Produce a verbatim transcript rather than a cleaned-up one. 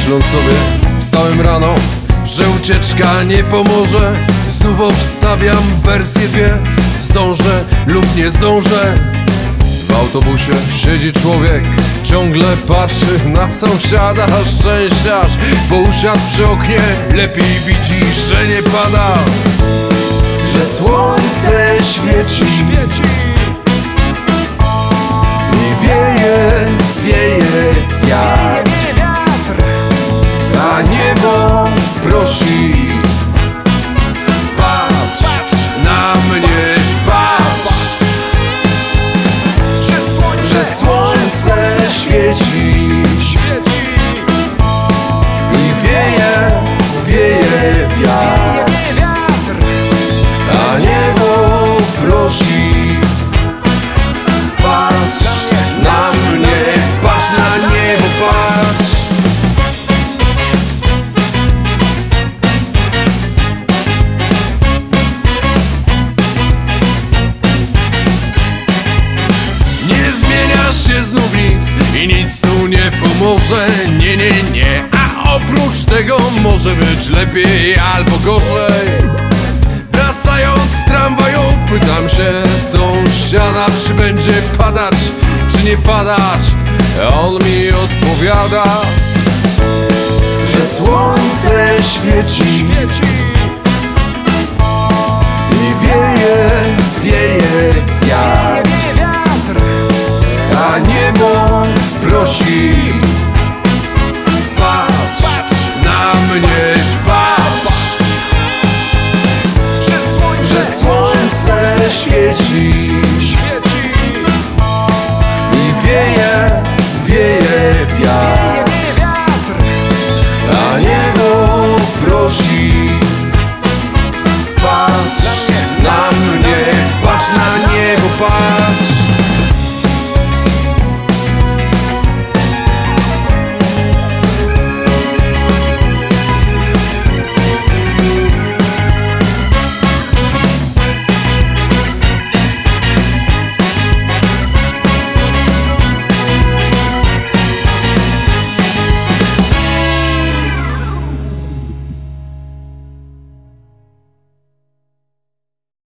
Myśląc sobie, wstałem rano, że ucieczka nie pomoże. Znów obstawiam wersję dwie, zdążę lub nie zdążę. W autobusie siedzi człowiek, ciągle patrzy na sąsiada. Szczęściarz, bo usiadł przy oknie, lepiej widzi, że nie pada, że słońce świeci i wieje, wieje wiatr, a niebo prosi: patrz na mnie, patrz, że słońce świeci i wieje, wieje wiatr, a niebo prosi: patrz na mnie, patrz na niebo, patrz. Nie zmieniasz się znów nic i nic tu nie pomoże, nie, nie, nie. A oprócz tego może być lepiej albo gorzej. Wracając z tramwaju, pytam się sąsiada, czy będzie padać, czy nie padać. On mi odpowiada, że słońce świeci i wieje, wieje wiatr, a niebo prosi: patrz na mnie, patrz, że słońce świeci